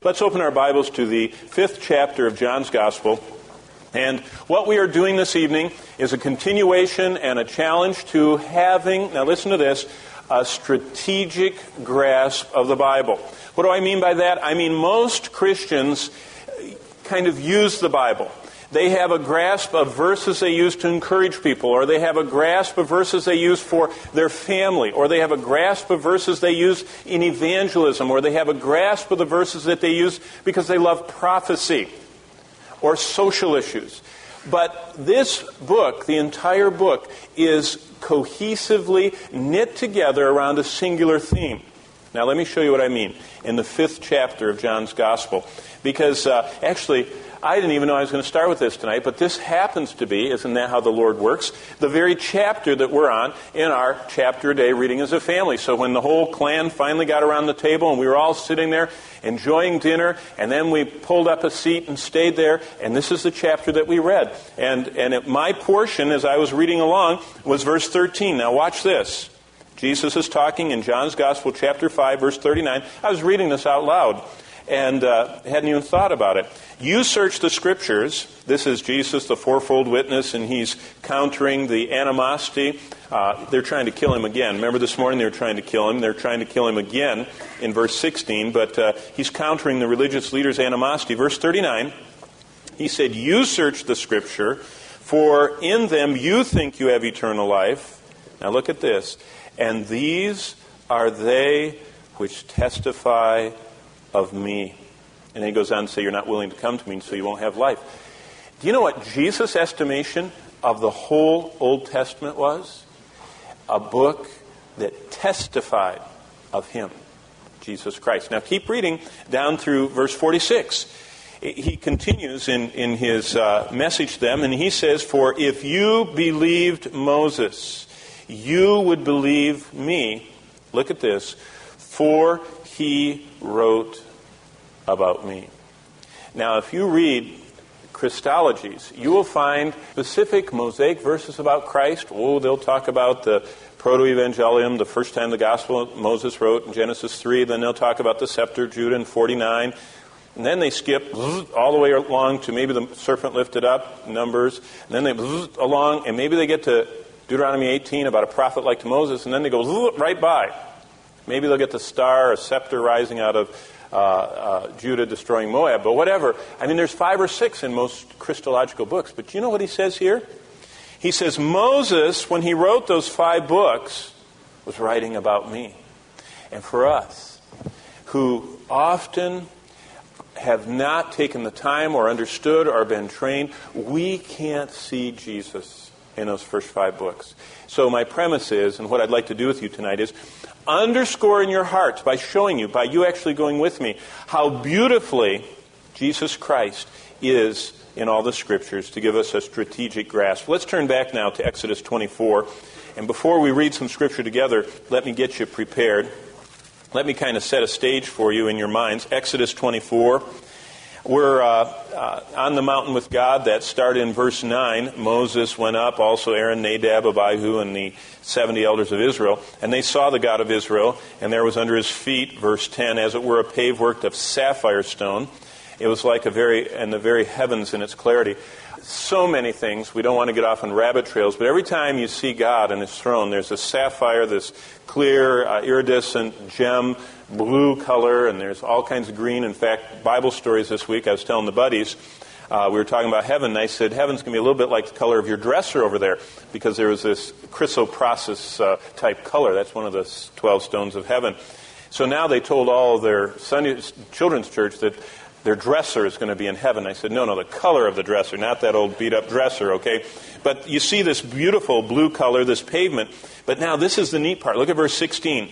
Let's open our Bibles to the 5th chapter of John's Gospel. And what we are doing this evening is a continuation and a challenge to having, now listen to this, a strategic grasp of the Bible. What do I mean by that? I mean most Christians kind of use the Bible. They have a grasp of verses they use to encourage people, or they have a grasp of verses they use for their family, or they have a grasp of verses they use in evangelism, or they have a grasp of the verses that they use because they love prophecy or social issues. But this book, the entire book, is cohesively knit together around a singular theme. Now let me show you what I mean in the 5th chapter of John's Gospel. Because actually, I didn't even know I was going to start with this tonight, but this happens to be, isn't that how the Lord works, the very chapter that we're on in our chapter a day reading as a family. So when the whole clan finally got around the table and we were all sitting there enjoying dinner, and then we pulled up a seat and stayed there, and this is the chapter that we read. And my portion, as I was reading along, was verse 13. Now watch this. Jesus is talking in John's Gospel, chapter 5, verse 39. I was reading this out loud and hadn't even thought about it. You search the Scriptures. This is Jesus, the fourfold witness, and he's countering the animosity. They're trying to kill him again. Remember this morning they were trying to kill him. They're trying to kill him again in verse 16, but he's countering the religious leaders' animosity. Verse 39, he said, you search the Scripture, for in them you think you have eternal life. Now look at this. And these are they which testify of me. And then he goes on to say, you're not willing to come to me, so you won't have life. Do you know what Jesus' estimation of the whole Old Testament was? A book that testified of him, Jesus Christ. Now keep reading down through verse 46. He continues in his message to them, and he says, for if you believed Moses, you would believe me. Look at this. For he wrote about me. Now, if you read Christologies, you will find specific Mosaic verses about Christ. Oh, they'll talk about the Proto-Evangelium, the first time the Gospel Moses wrote in Genesis 3. Then they'll talk about the Scepter of Judah in 49. And then they skip all the way along to maybe the serpent lifted up, Numbers. And then they along, and maybe they get to Deuteronomy 18 about a prophet like to Moses, and then they go right by. Maybe they'll get the star, a scepter rising out of Judah destroying Moab, but whatever. I mean, there's 5 or 6 in most Christological books. But do you know what he says here? He says, Moses, when he wrote those 5 books, was writing about me. And for us, who often have not taken the time or understood or been trained, we can't see Jesus in those first 5 books. So my premise is, and what I'd like to do with you tonight is, underscore in your hearts by showing you, by you actually going with me, how beautifully Jesus Christ is in all the Scriptures to give us a strategic grasp. Let's turn back now to Exodus 24. And before we read some Scripture together, let me get you prepared. Let me kind of set a stage for you in your minds. Exodus 24. We're on the mountain with God. That started in verse 9. Moses went up, also Aaron, Nadab, Abihu, and the 70 elders of Israel. And they saw the God of Israel, and there was under his feet, verse 10, as it were a pave worked of sapphire stone. It was like the very heavens in its clarity. So many things. We don't want to get off on rabbit trails, but every time you see God on his throne, there's a sapphire, this clear, iridescent gem, blue color, and there's all kinds of green. In fact, Bible stories this week, I was telling the buddies, we were talking about heaven, and I said, heaven's going to be a little bit like the color of your dresser over there, because there was this chrysoprasus type color. That's one of the 12 stones of heaven. So now they told all of their children's church that their dresser is going to be in heaven. I said, no, the color of the dresser, not that old beat-up dresser, okay? But you see this beautiful blue color, this pavement. But now this is the neat part. Look at verse 16.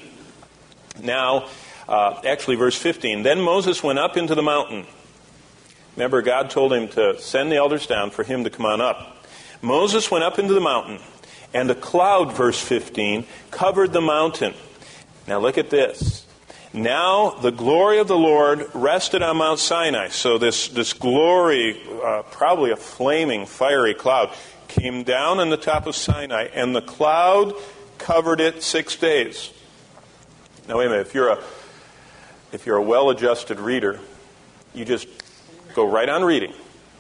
Now, actually verse 15. Then Moses went up into the mountain. Remember, God told him to send the elders down for him to come on up. Moses went up into the mountain, and a cloud, verse 15, covered the mountain. Now look at this. Now the glory of the Lord rested on Mount Sinai. So this glory, probably a flaming, fiery cloud, came down on the top of Sinai, and the cloud covered it 6 days. Now wait a minute, if you're a well-adjusted reader, You just go right on reading.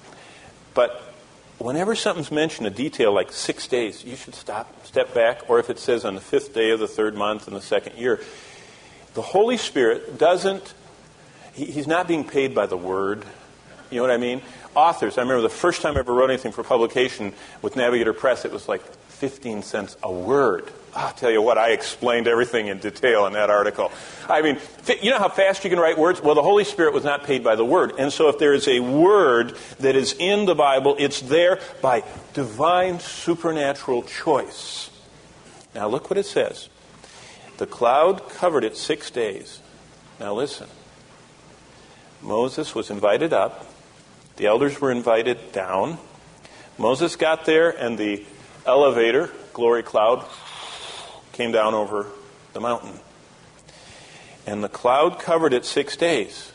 But whenever something's mentioned, a detail like 6 days, you should step back, or if it says on the 5th day of the 3rd month in the 2nd year, the Holy Spirit doesn't, he's not being paid by the word. You know what I mean? Authors, I remember the first time I ever wrote anything for publication with Navigator Press, it was like 15 cents a word. I'll tell you what, I explained everything in detail in that article. I mean, you know how fast you can write words? Well, the Holy Spirit was not paid by the word. And so if there is a word that is in the Bible, it's there by divine supernatural choice. Now look what it says. The cloud covered it 6 days. Now listen. Moses was invited up. The elders were invited down. Moses got there, and the elevator, glory cloud, came down over the mountain. And the cloud covered it 6 days.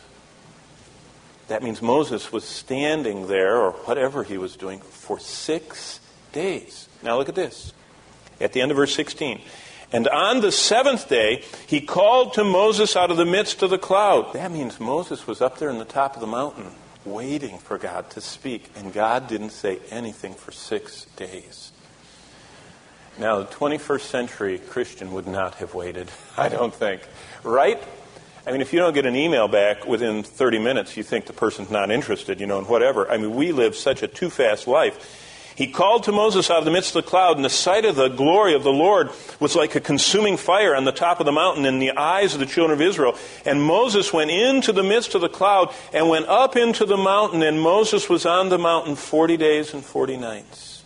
That means Moses was standing there, or whatever he was doing, for 6 days. Now look at this. At the end of verse 16. And on the 7th day, he called to Moses out of the midst of the cloud. That means Moses was up there in the top of the mountain, waiting for God to speak. And God didn't say anything for 6 days. Now, the 21st century Christian would not have waited, I don't think. Right? I mean, if you don't get an email back within 30 minutes, you think the person's not interested, and whatever. I mean, we live such a too-fast life. He called to Moses out of the midst of the cloud, and the sight of the glory of the Lord was like a consuming fire on the top of the mountain in the eyes of the children of Israel. And Moses went into the midst of the cloud and went up into the mountain, and Moses was on the mountain 40 days and 40 nights.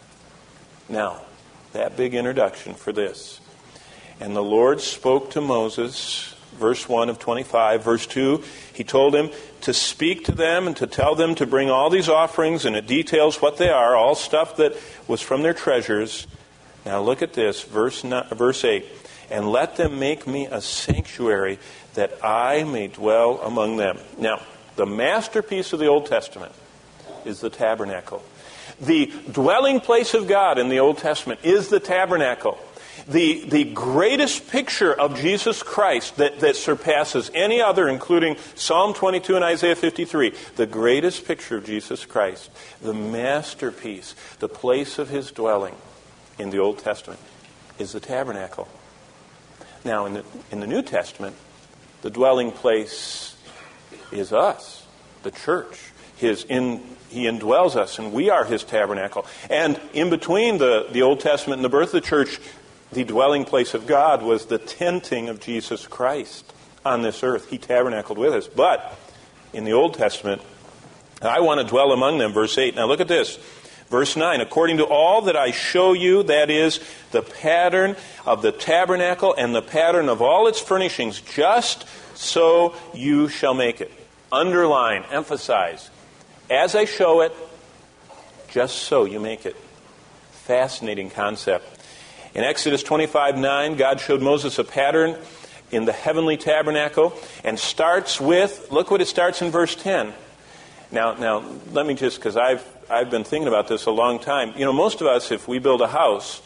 Now, that big introduction for this. And the Lord spoke to Moses, verse 1 of 25. Verse 2, he told him to speak to them and to tell them to bring all these offerings, and it details what they are, all stuff that was from their treasures. Now look at this, verse 8. And let them make me a sanctuary that I may dwell among them. Now, the masterpiece of the Old Testament is the tabernacle. The dwelling place of God in the Old Testament is the tabernacle. The greatest picture of Jesus Christ that surpasses any other, including Psalm 22 and Isaiah 53, the greatest picture of Jesus Christ, the masterpiece, the place of his dwelling in the Old Testament, is the tabernacle. Now, in the New Testament, the dwelling place is us, the church. He indwells us, and we are his tabernacle. And in between the Old Testament and the birth of the church, the dwelling place of God was the tenting of Jesus Christ on this earth. He tabernacled with us. But in the Old Testament, I want to dwell among them, verse 8. Now look at this. Verse 9, according to all that I show you, that is, the pattern of the tabernacle and the pattern of all its furnishings, just so you shall make it. Underline, emphasize. As I show it, just so you make it. Fascinating concept. In Exodus 25:9, God showed Moses a pattern in the heavenly tabernacle, and starts with, look what it starts in verse 10. Now, let me just, because I've been thinking about this a long time. Most of us, if we build a house,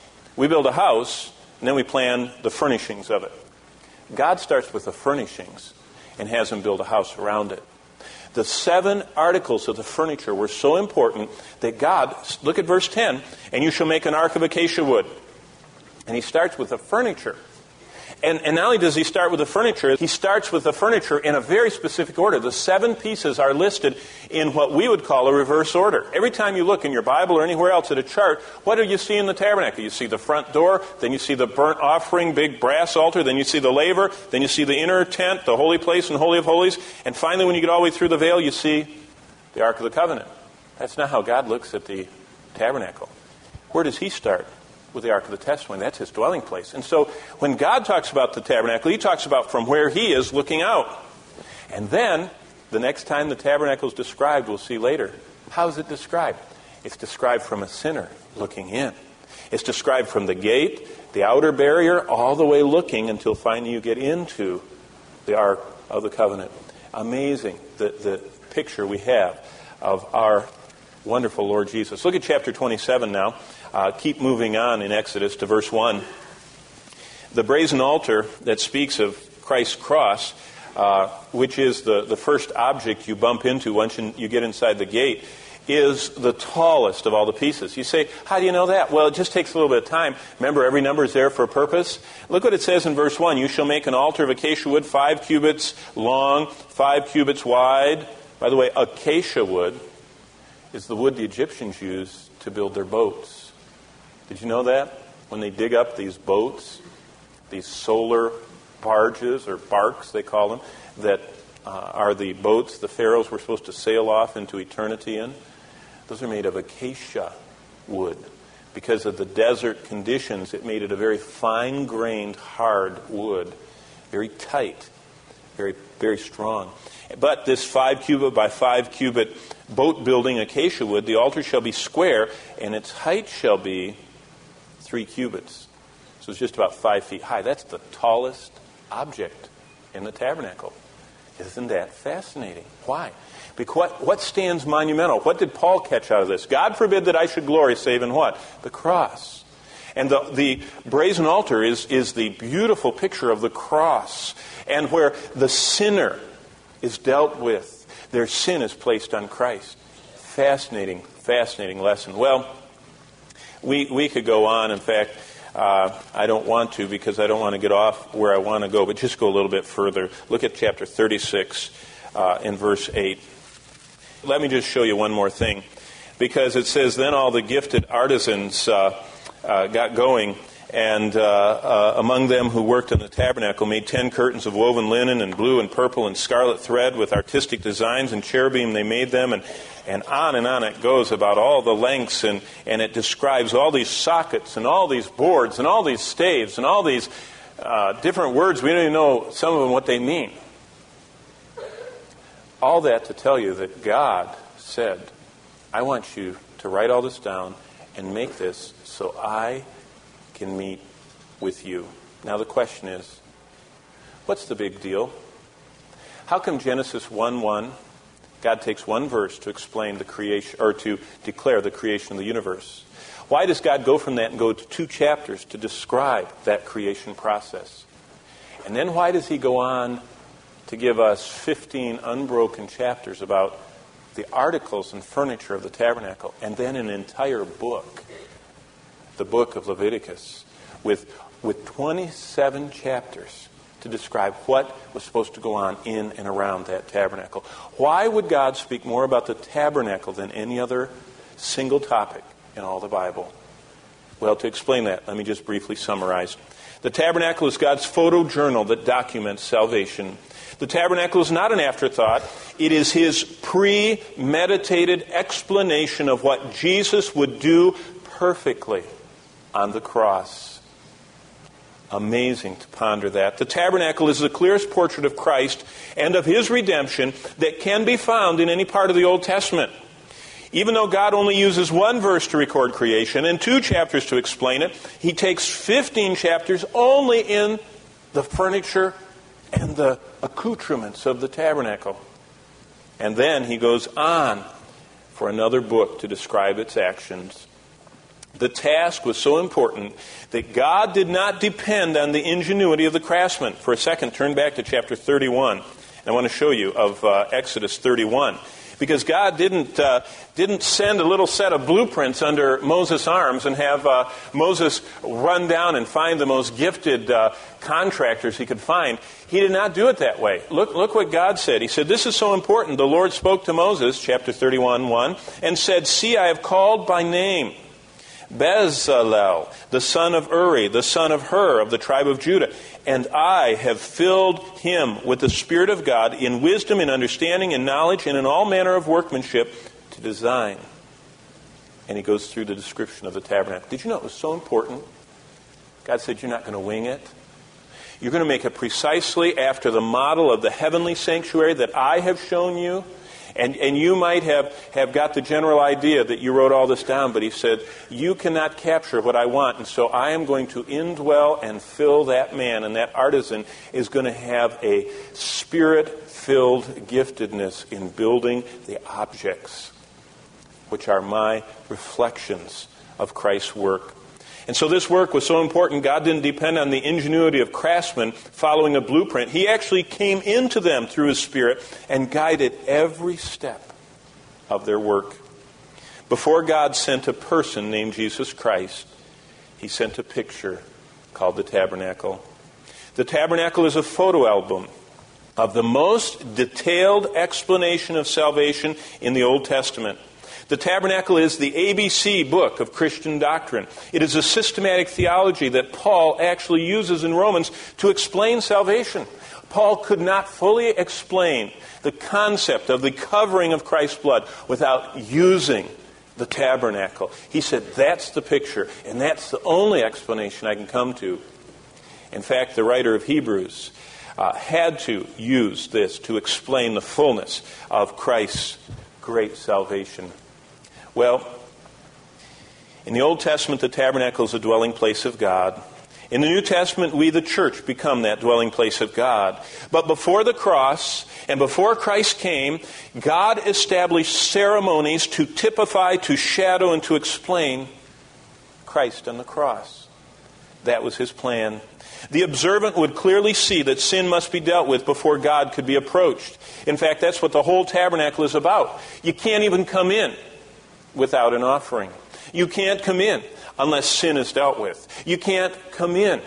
and then we plan the furnishings of it. God starts with the furnishings and has him build a house around it. The 7 articles of the furniture were so important that God, look at verse 10, and you shall make an ark of acacia wood. And he starts with the furniture. And not only does he start with the furniture, he starts with the furniture in a very specific order. The 7 pieces are listed in what we would call a reverse order. Every time you look in your Bible or anywhere else at a chart, what do you see in the tabernacle? You see the front door, then you see the burnt offering, big brass altar, then you see the laver, then you see the inner tent, the holy place and holy of holies, and finally when you get all the way through the veil, you see the Ark of the Covenant. That's not how God looks at the tabernacle. Where does he start? With the Ark of the Testimony. That's his dwelling place. And so when God talks about the tabernacle, he talks about from where he is looking out. And then, the next time the tabernacle is described, we'll see later. How is it described? It's described from a sinner looking in. It's described from the gate, the outer barrier, all the way looking until finally you get into the Ark of the Covenant. Amazing, the picture we have of our wonderful Lord Jesus. Look at chapter 27 now. Keep moving on in Exodus to verse 1. The brazen altar that speaks of Christ's cross which is the first object you bump into once you get inside the gate, is the tallest of all the pieces. You say, how do you know that? Well, it just takes a little bit of time. Remember, every number is there for a purpose. Look what it says in verse 1. You shall make an altar of acacia wood, 5 cubits long, 5 cubits wide. By the way, acacia wood is the wood the Egyptians used to build their boats. Did you know that? When they dig up these boats, these solar barges, or barks they call them, that are the boats the pharaohs were supposed to sail off into eternity in, those are made of acacia wood. Because of the desert conditions, it made it a very fine-grained, hard wood. Very tight, very, very strong. But this 5 cubit by 5 cubit boat-building acacia wood, the altar shall be square, and its height shall be 3 cubits. So it's just about 5 feet high. That's the tallest object in the tabernacle. Isn't that fascinating? Why? Because what stands monumental? What did Paul catch out of this? God forbid that I should glory save in what? The cross. And the brazen altar is the beautiful picture of the cross, and where the sinner is dealt with. Their sin is placed on Christ. Fascinating, fascinating lesson. Well, we could go on. In fact, I don't want to, because I don't want to get off where I want to go, but just go a little bit further. Look at chapter 36 in verse 8. Let me just show you one more thing, because it says, then all the gifted artisans got going, and among them who worked in the tabernacle made 10 curtains of woven linen and blue and purple and scarlet thread with artistic designs, and cherubim they made them, and on it goes about all the lengths, and it describes all these sockets and all these boards and all these staves and all these different words. We don't even know some of them what they mean. All that to tell you that God said, I want you to write all this down and make this so I can meet with you. Now the question is, what's the big deal? How come Genesis 1:1, God takes one verse to explain the creation, or to declare the creation of the universe? Why does God go from that and go to 2 chapters to describe that creation process? And then why does he go on to give us 15 unbroken chapters about the articles and furniture of the tabernacle, and then an entire book, the book of Leviticus, with 27 chapters to describe what was supposed to go on in and around that tabernacle? Why would God speak more about the tabernacle than any other single topic in all the Bible? Well, to explain that, let me just briefly summarize. The tabernacle is God's photojournal that documents salvation. The tabernacle is not an afterthought. It is his premeditated explanation of what Jesus would do perfectly on the cross. Amazing to ponder that. The tabernacle is the clearest portrait of Christ and of his redemption that can be found in any part of the Old Testament. Even though God only uses 1 verse to record creation and 2 chapters to explain it, he takes 15 chapters only in the furniture and the accoutrements of the tabernacle. And then he goes on for another book to describe its actions. The task was so important that God did not depend on the ingenuity of the craftsman. For a second, turn back to chapter 31. I want to show you of Exodus 31. Because God didn't send a little set of blueprints under Moses' arms and have Moses run down and find the most gifted contractors he could find. He did not do it that way. Look what God said. He said, this is so important. The Lord spoke to Moses, chapter 31:1, and said, see, I have called by name Bezalel, the son of Uri, the son of Hur, of the tribe of Judah. And I have filled him with the Spirit of God in wisdom, in understanding, in knowledge, and in all manner of workmanship to design. And he goes through the description of the tabernacle. Did you know it was so important? God said, you're not going to wing it. You're going to make it precisely after the model of the heavenly sanctuary that I have shown you. And you might have got the general idea that you wrote all this down, but he said, you cannot capture what I want, and so I am going to indwell and fill that man, and that artisan is going to have a Spirit-filled giftedness in building the objects, which are my reflections of Christ's work. And so this work was so important, God didn't depend on the ingenuity of craftsmen following a blueprint. He actually came into them through His Spirit and guided every step of their work. Before God sent a person named Jesus Christ, He sent a picture called the tabernacle. The tabernacle is a photo album of the most detailed explanation of salvation in the Old Testament. The tabernacle is the ABC book of Christian doctrine. It is a systematic theology that Paul actually uses in Romans to explain salvation. Paul could not fully explain the concept of the covering of Christ's blood without using the tabernacle. He said, that's the picture, and that's the only explanation I can come to. In fact, the writer of Hebrews had to use this to explain the fullness of Christ's great salvation. Well, in the Old Testament, the tabernacle is a dwelling place of God. In the New Testament, we, the church, become that dwelling place of God. But before the cross and before Christ came, God established ceremonies to typify, to shadow, and to explain Christ on the cross. That was His plan. The observant would clearly see that sin must be dealt with before God could be approached. In fact, that's what the whole tabernacle is about. You can't even come in without an offering. You can't come in unless sin is dealt with. You can't come in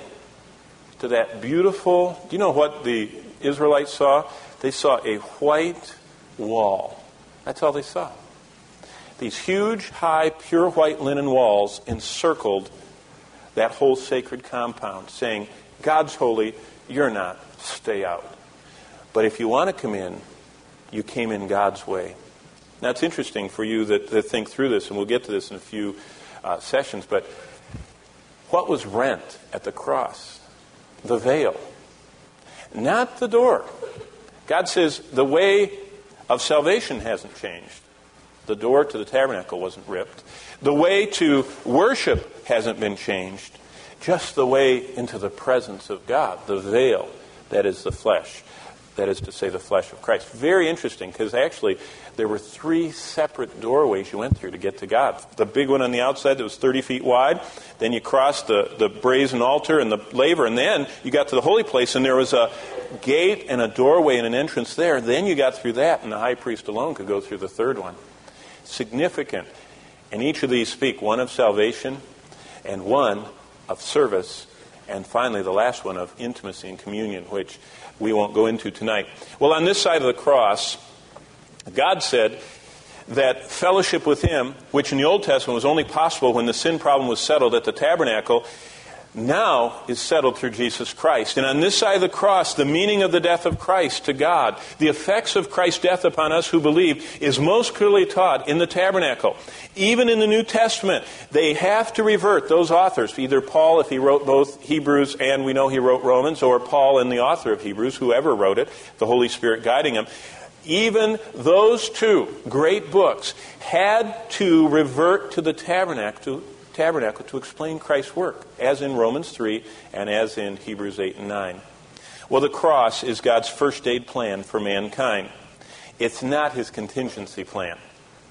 to that beautiful... Do you know what the Israelites saw? They saw a white wall. That's all they saw. These huge, high, pure white linen walls encircled that whole sacred compound, saying, God's holy, you're not, stay out. But if you want to come in, you came in God's way. Now, it's interesting for you that think through this, and we'll get to this in a few sessions, but what was rent at the cross? The veil, not the door. God says the way of salvation hasn't changed. The door to the tabernacle wasn't ripped. The way to worship hasn't been changed. Just the way into the presence of God, the veil, that is the flesh. That is to say, the flesh of Christ. Very interesting, because actually there were 3 separate doorways you went through to get to God. The big one on the outside that was 30 feet wide. Then you crossed the brazen altar and the laver, and then you got to the holy place, and there was a gate and a doorway and an entrance there. Then you got through that, and the high priest alone could go through the third one. Significant. And each of these speak, one of salvation and one of service, and finally the last one of intimacy and communion, which we won't go into tonight. Well, on this side of the cross, God said that fellowship with Him, which in the Old Testament was only possible when the sin problem was settled at the tabernacle, now is settled through Jesus Christ. And on this side of the cross, the meaning of the death of Christ to God, the effects of Christ's death upon us who believe, is most clearly taught in the tabernacle. Even in the New Testament, they have to revert, those authors, either Paul, if he wrote both Hebrews and we know he wrote Romans, or Paul and the author of Hebrews, whoever wrote it, the Holy Spirit guiding him. Even those 2 great books had to revert to the tabernacle to explain Christ's work, as in Romans 3 and as in Hebrews 8 and 9. Well, the cross is God's first aid plan for mankind. It's not His contingency plan.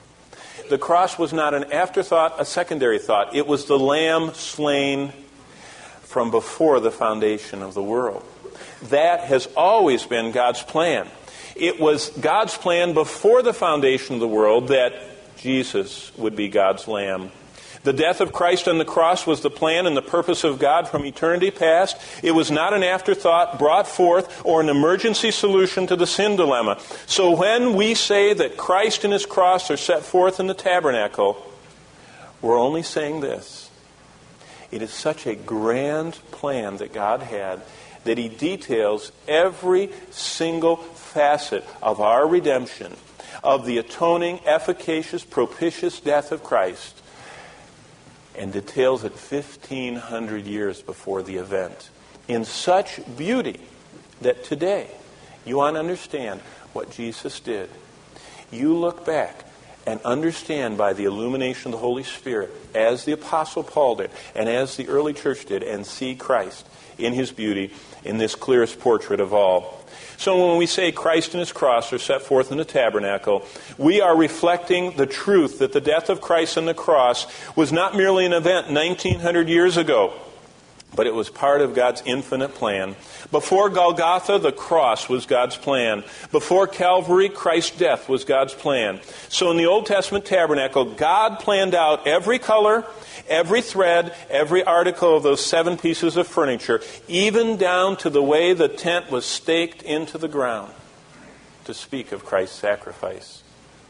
The cross was not an afterthought, a secondary thought. It was the lamb slain from before the foundation of the world. That has always been God's plan. It was God's plan before the foundation of the world that Jesus would be God's lamb. The death of Christ on the cross was the plan and the purpose of God from eternity past. It was not an afterthought brought forth or an emergency solution to the sin dilemma. So when we say that Christ and His cross are set forth in the tabernacle, we're only saying this. It is such a grand plan that God had that He details every single facet of our redemption, of the atoning, efficacious, propitious death of Christ, and details it 1,500 years before the event in such beauty that today you want to understand what Jesus did. You look back and understand by the illumination of the Holy Spirit, as the Apostle Paul did, and as the early church did, and see Christ in his beauty, in this clearest portrait of all. So when we say Christ and his cross are set forth in the tabernacle, we are reflecting the truth that the death of Christ on the cross was not merely an event 1900 years ago, but it was part of God's infinite plan. Before Golgotha, the cross was God's plan. Before Calvary, Christ's death was God's plan. So in the Old Testament tabernacle, God planned out every color, every thread, every article of those 7 pieces of furniture, even down to the way the tent was staked into the ground, to speak of Christ's sacrifice.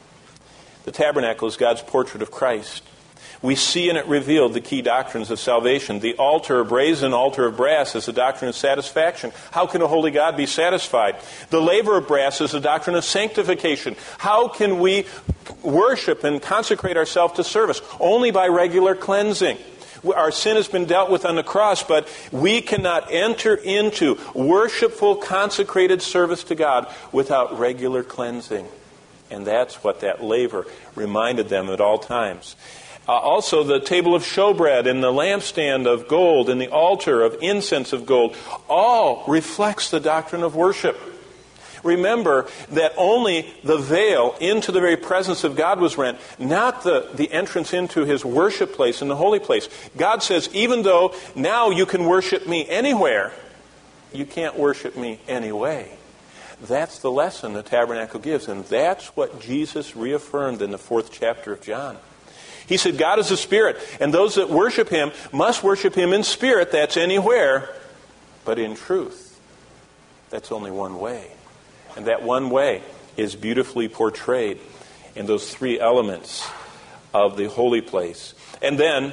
The tabernacle is God's portrait of Christ. We see in it revealed the key doctrines of salvation. The altar, a brazen altar of brass, is the doctrine of satisfaction. How can a holy God be satisfied? The laver of brass is the doctrine of sanctification. How can we worship and consecrate ourselves to service? Only by regular cleansing. Our sin has been dealt with on the cross, but we cannot enter into worshipful, consecrated service to God without regular cleansing. And that's what that laver reminded them at all times. Also, the table of showbread and the lampstand of gold and the altar of incense of gold all reflects the doctrine of worship. Remember that only the veil into the very presence of God was rent, not the entrance into his worship place in the holy place. God says, even though now you can worship me anywhere, you can't worship me anyway. That's the lesson the tabernacle gives, and that's what Jesus reaffirmed in the 4th chapter of John. He said, God is a spirit, and those that worship him must worship him in spirit, that's anywhere, but in truth. That's only one way. And that one way is beautifully portrayed in those 3 elements of the holy place. And then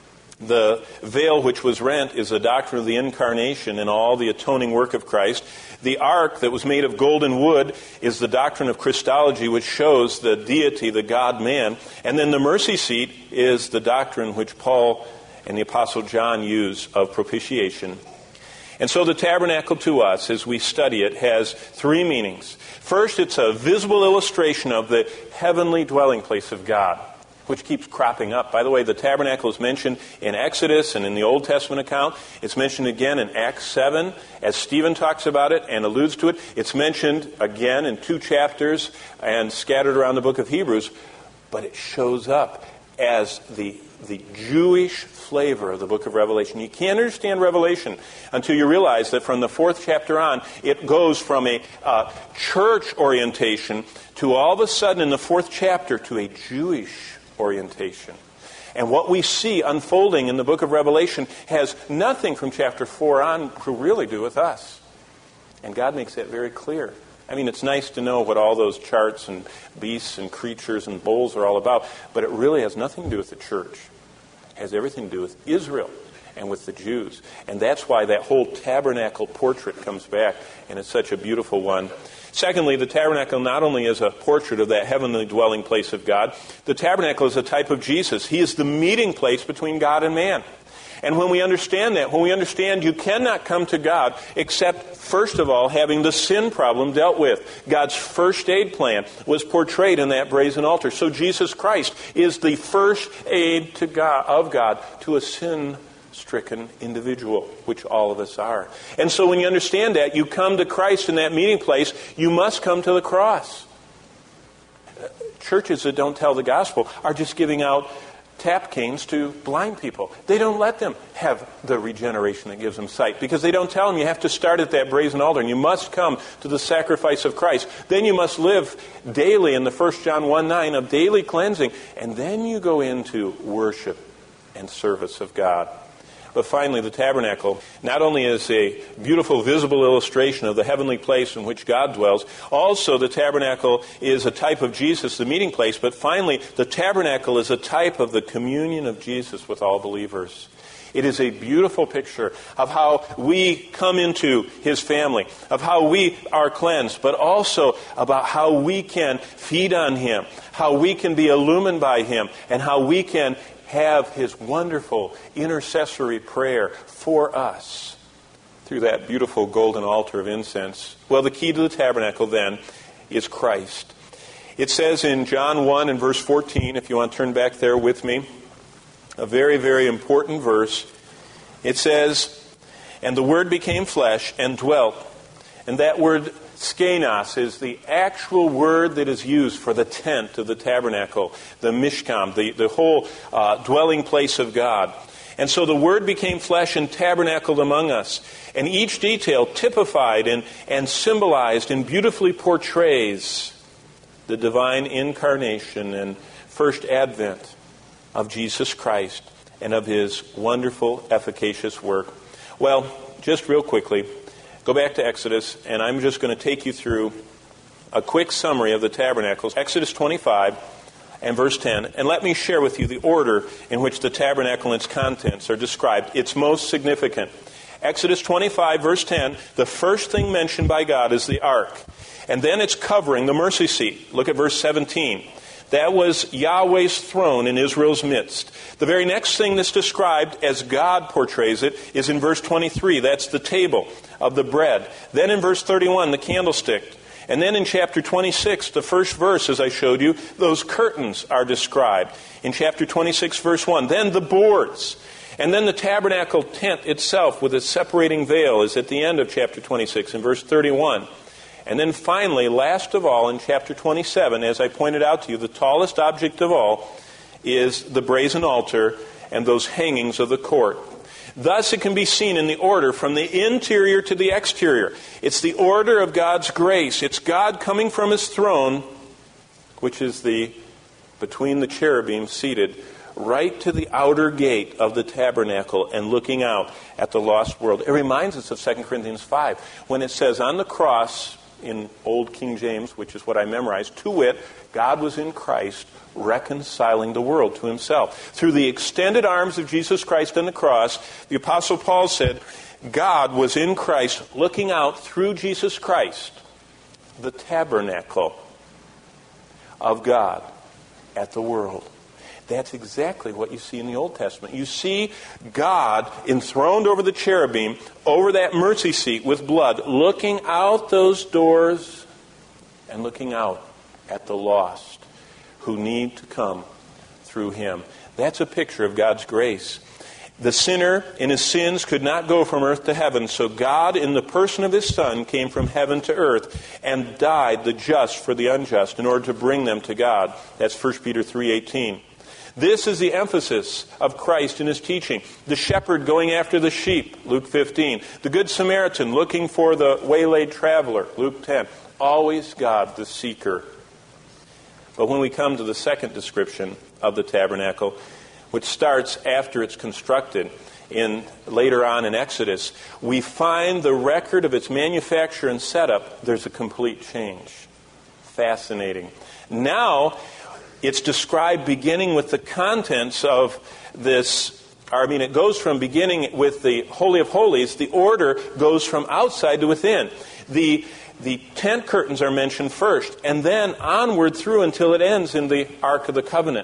the veil which was rent is the doctrine of the incarnation and all the atoning work of Christ. The ark that was made of golden wood is the doctrine of Christology, which shows the deity, the God-man. And then the mercy seat is the doctrine which Paul and the Apostle John use of propitiation. And so the tabernacle to us, as we study it, has 3 meanings. First, it's a visible illustration of the heavenly dwelling place of God, which keeps cropping up. By the way, the tabernacle is mentioned in Exodus and in the Old Testament account. It's mentioned again in Acts 7, as Stephen talks about it and alludes to it. It's mentioned again in 2 chapters and scattered around the book of Hebrews. But it shows up as the Jewish flavor of the book of Revelation. You can't understand Revelation until you realize that from the 4th chapter on, it goes from a church orientation to all of a sudden in the 4th chapter to a Jewish orientation. And what we see unfolding in the book of Revelation has nothing from chapter 4 on to really do with us. And God makes that very clear. I mean, it's nice to know what all those charts and beasts and creatures and bowls are all about, but it really has nothing to do with the church. It has everything to do with Israel and with the Jews. And that's why that whole tabernacle portrait comes back, and it's such a beautiful one. Secondly, the tabernacle not only is a portrait of that heavenly dwelling place of God, the tabernacle is a type of Jesus. He is the meeting place between God and man. And when we understand that, when we understand you cannot come to God except, first of all, having the sin problem dealt with. God's first aid plan was portrayed in that brazen altar. So Jesus Christ is the first aid to God, of God to a sin-stricken individual, which all of us are. And so when you understand that, you come to Christ in that meeting place, you must come to the cross. Churches that don't tell the gospel are just giving out tap canes to blind people. They don't let them have the regeneration that gives them sight because they don't tell them you have to start at that brazen altar and you must come to the sacrifice of Christ. Then you must live daily in the 1 John 1:9 of daily cleansing, and then you go into worship and service of God. But finally, the tabernacle not only is a beautiful visible illustration of the heavenly place in which God dwells, also the tabernacle is a type of Jesus, the meeting place, but finally, the tabernacle is a type of the communion of Jesus with all believers. It is a beautiful picture of how we come into His family, of how we are cleansed, but also about how we can feed on Him, how we can be illumined by Him, and how we can have His wonderful intercessory prayer for us through that beautiful golden altar of incense. Well, the key to the tabernacle then is Christ. It says in John 1 and verse 14, if you want to turn back there with me, a very, very important verse. It says, "And the Word became flesh and dwelt." And that word skenos is the actual word that is used for the tent of the tabernacle, the mishkan, the whole dwelling place of God. And so the Word became flesh and tabernacled among us. And each detail typified and symbolized and beautifully portrays the divine incarnation and first advent of Jesus Christ and of His wonderful, efficacious work. Well, just real quickly, go back to Exodus, and I'm just going to take you through a quick summary of the tabernacles. Exodus 25 and verse 10. And let me share with you the order in which the tabernacle and its contents are described. It's most significant. Exodus 25, verse 10, the first thing mentioned by God is the ark. And then it's covering the mercy seat. Look at verse 17. That was Yahweh's throne in Israel's midst. The very next thing that's described as God portrays it is in verse 23. That's the table of the bread. Then in verse 31, the candlestick. And then in chapter 26, the first verse, as I showed you, those curtains are described. In chapter 26, verse 1, then the boards. And then the tabernacle tent itself with its separating veil is at the end of chapter 26 in verse 31. And then finally, last of all, in chapter 27, as I pointed out to you, the tallest object of all is the brazen altar and those hangings of the court. Thus, it can be seen in the order from the interior to the exterior. It's the order of God's grace. It's God coming from His throne, which is between the cherubim seated, right to the outer gate of the tabernacle and looking out at the lost world. It reminds us of 2 Corinthians 5, when it says on the cross, in Old King James, which is what I memorized, to wit, God was in Christ reconciling the world to Himself. Through the extended arms of Jesus Christ on the cross, the Apostle Paul said, God was in Christ looking out through Jesus Christ, the tabernacle of God at the world. That's exactly what you see in the Old Testament. You see God enthroned over the cherubim, over that mercy seat with blood, looking out those doors and looking out at the lost who need to come through Him. That's a picture of God's grace. The sinner in his sins could not go from earth to heaven, so God, in the person of His Son, came from heaven to earth and died the just for the unjust in order to bring them to God. That's 1 Peter 3:18. This is the emphasis of Christ in His teaching. The shepherd going after the sheep, Luke 15. The good Samaritan looking for the waylaid traveler, Luke 10. Always God, the seeker. But when we come to the second description of the tabernacle, which starts after it's constructed later on in Exodus, we find the record of its manufacture and setup. There's a complete change. Fascinating. Now, it's described beginning with the contents of this. It goes from beginning with the Holy of Holies. The order goes from outside to within. The tent curtains are mentioned first, and then onward through until it ends in the Ark of the Covenant.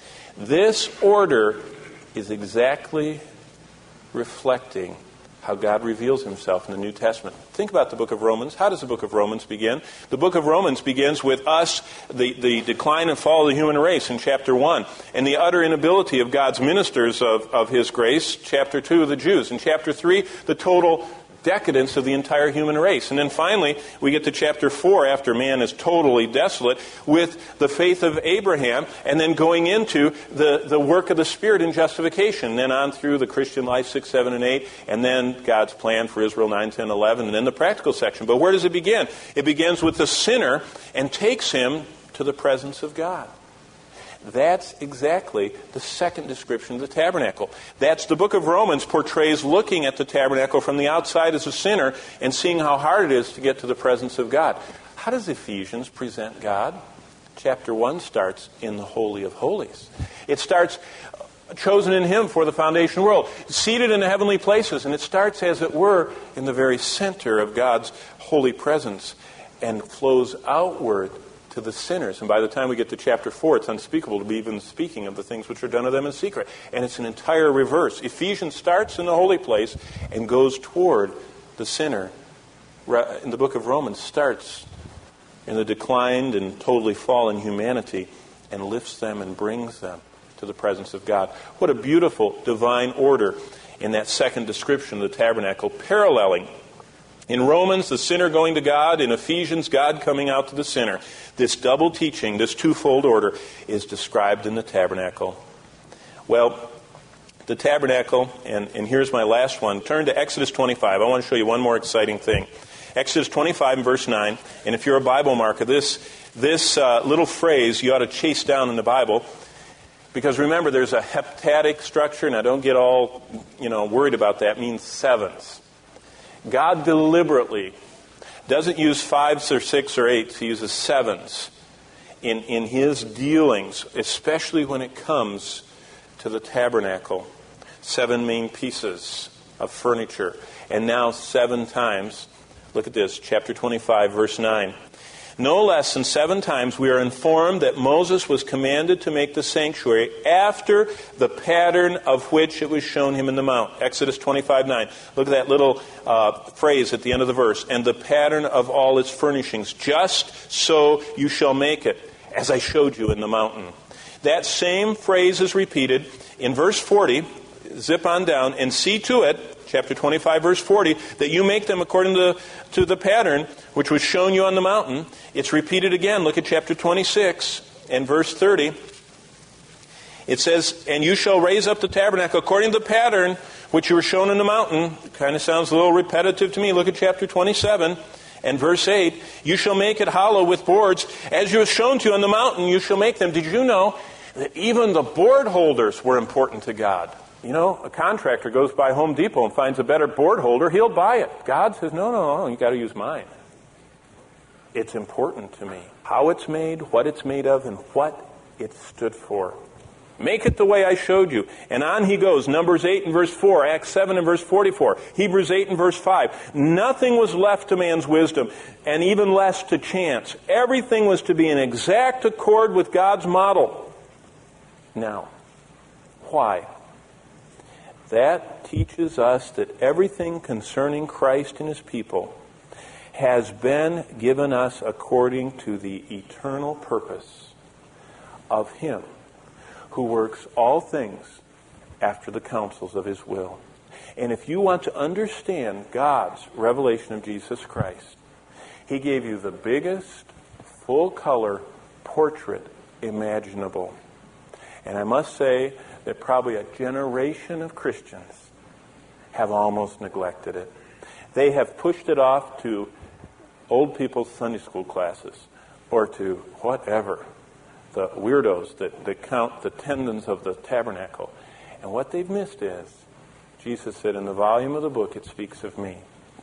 This order is exactly reflecting how God reveals Himself in the New Testament. Think about the book of Romans. How does the book of Romans begin? The book of Romans begins with us, the decline and fall of the human race in chapter 1, and the utter inability of God's ministers of His grace, chapter 2, the Jews. In chapter 3, the total decadence of the entire human race. And then finally, we get to chapter 4, after man is totally desolate, with the faith of Abraham, and then going into the work of the Spirit in justification, and then on through the Christian life, 6, 7, and 8, and then God's plan for Israel, 9, 10, 11, and then the practical section. But where does it begin? It begins with the sinner and takes him to the presence of God. That's exactly the second description of the tabernacle. That's the book of Romans portrays looking at the tabernacle from the outside as a sinner and seeing how hard it is to get to the presence of God. How does Ephesians present God? Chapter 1 starts in the Holy of Holies. It starts chosen in Him for the foundation of the world, seated in the heavenly places, and it starts, as it were, in the very center of God's holy presence and flows outward to the sinners. And by the time we get to chapter 4, it's unspeakable to be even speaking of the things which are done of them in secret. And it's an entire reverse. Ephesians starts in the holy place and goes toward the sinner. In the book of Romans starts in the declined and totally fallen humanity and lifts them and brings them to the presence of God. What a beautiful divine order in that second description of the tabernacle, paralleling in Romans, the sinner going to God. In Ephesians, God coming out to the sinner. This double teaching, this twofold order, is described in the tabernacle. Well, the tabernacle, and here's my last one. Turn to Exodus 25. I want to show you one more exciting thing. Exodus 25 and verse 9. And if you're a Bible marker, this little phrase you ought to chase down in the Bible. Because remember, there's a heptadic structure. Now, don't get all worried about that. It means sevens. God deliberately doesn't use fives or six or eights. He uses sevens in his dealings, especially when it comes to the tabernacle. 7 main pieces of furniture. And now 7 times, look at this, chapter 25, verse 9. No less than 7 times we are informed that Moses was commanded to make the sanctuary after the pattern of which it was shown him in the mount. Exodus 25:9. Look at that little phrase at the end of the verse. And the pattern of all its furnishings, just so you shall make it, as I showed you in the mountain. That same phrase is repeated in verse 40. Zip on down and see to it, chapter 25, verse 40, that you make them according to the pattern which was shown you on the mountain. It's repeated again. Look at chapter 26 and verse 30. It says, and you shall raise up the tabernacle according to the pattern which you were shown in the mountain. It kind of sounds a little repetitive to me. Look at chapter 27 and verse 8. You shall make it hollow with boards. As you was shown to you on the mountain, you shall make them. Did you know that even the board holders were important to God? You know, a contractor goes by Home Depot and finds a better board holder, he'll buy it. God says, no, you got to use mine. It's important to me. How it's made, what it's made of, and what it stood for. Make it the way I showed you. And on he goes. Numbers 8 and verse 4, Acts 7 and verse 44, Hebrews 8 and verse 5. Nothing was left to man's wisdom, and even less to chance. Everything was to be in exact accord with God's model. Now, why? That teaches us that everything concerning Christ and His people has been given us according to the eternal purpose of Him who works all things after the counsels of His will. And if you want to understand God's revelation of Jesus Christ, He gave you the biggest full-color portrait imaginable. And I must say that probably a generation of Christians have almost neglected it. They have pushed it off to old people's Sunday school classes or to whatever, the weirdos that count the tendons of the tabernacle. And what they've missed is, Jesus said, in the volume of the book it speaks of me.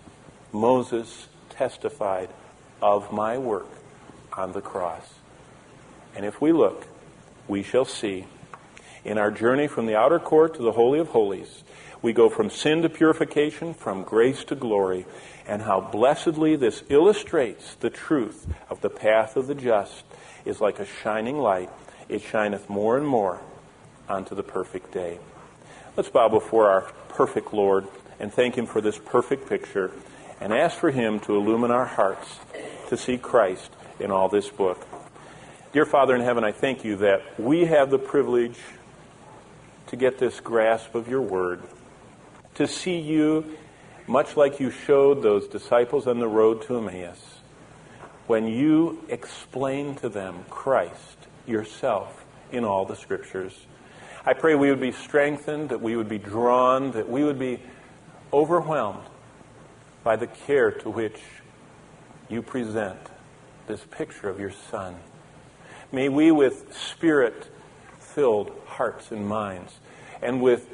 Moses testified of my work on the cross. And if we look, we shall see. In our journey from the outer court to the Holy of Holies, we go from sin to purification, from grace to glory, and how blessedly this illustrates the truth of the path of the just is like a shining light. It shineth more and more unto the perfect day. Let's bow before our perfect Lord and thank Him for this perfect picture and ask for Him to illumine our hearts to see Christ in all this book. Dear Father in heaven, I thank You that we have the privilege to get this grasp of Your word, to see You much like You showed those disciples on the road to Emmaus, when You explained to them Christ, Yourself, in all the Scriptures. I pray we would be strengthened, that we would be drawn, that we would be overwhelmed by the care to which You present this picture of Your Son. May we, with Spirit-filled hearts and minds, and with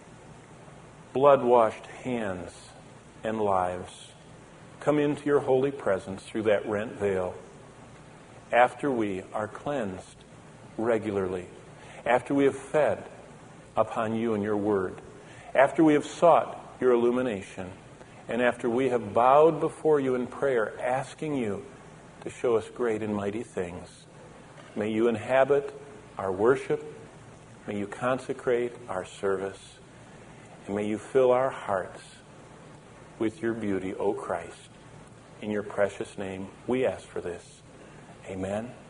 blood-washed hands and lives, come into Your holy presence through that rent veil after we are cleansed regularly, after we have fed upon You and Your word, after we have sought Your illumination, and after we have bowed before You in prayer, asking You to show us great and mighty things. May You inhabit our worship. May You consecrate our service. And may You fill our hearts with Your beauty, O Christ. In Your precious name, we ask for this. Amen.